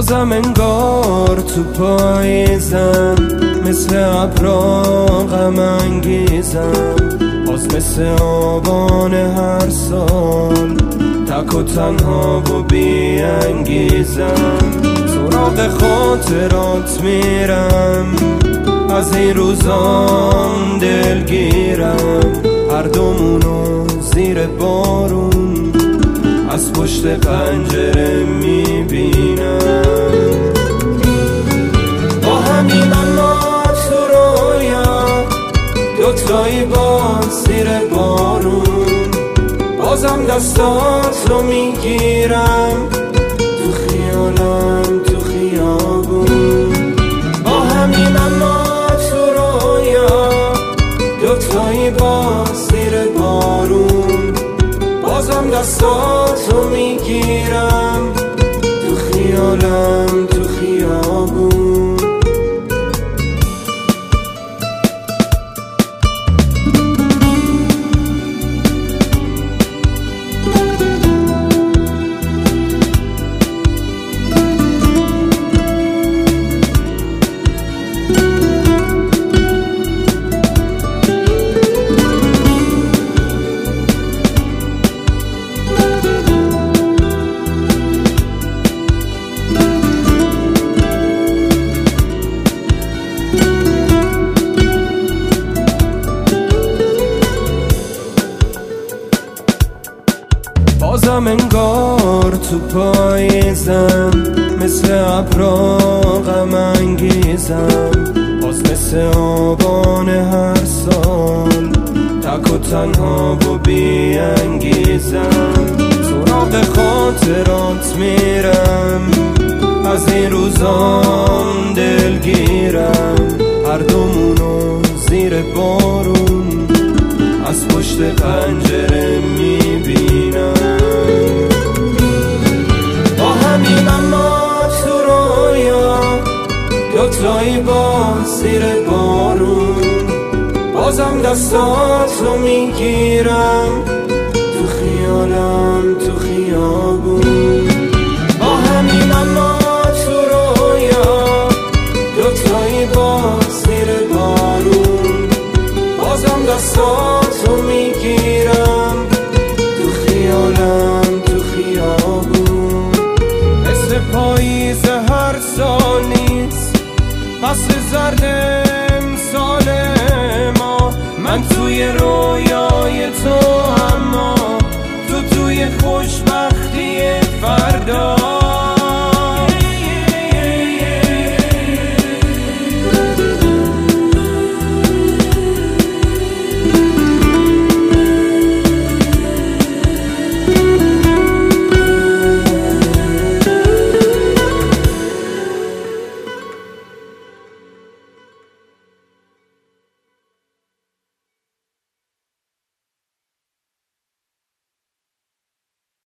بازم انگار تو پاییزم، مثل ابرا غم انگیزم، باز مثل آبان هر سال تک و تنها و بی انگیزم. سراغ خاطرات میرم، از این روزام دلگیرم، هر دومونو زیر بارون از پشت پنجره میبینم. با همین علامت تو رویا دوتایی باز زیر بارون، بازم دستاتو میگیرم تو خیالم تو خیابون. با همین علامت تو رویا دوتایی باز زیر بارون، بازم دستاتو میگیرم تو خیالم تو خیابون. بازم انگار تو پاییزم، مثل ابرا غم انگیزم، باز مثل آبان هر سال تک و تنها و بی انگیزم. سراغ خاطرات میرم، از این روزام دلگیرم، هر دومونو زیر بارون از پشت پنجره میبینم. با همین علامت تو رویا دوتایی باز زیر بارون، بازم دستاتو میگیرم تو خیالم تو خیابون. با همین علامت تو رویا دوتایی باز زیر بارون، بازم دستاتو میگیرم تو خیالم تو خیابون. مثل پاییز هر سال نیست، فصل زرد امسال ما، من توی رویای تو، اما تو توی خوشبختی فردا.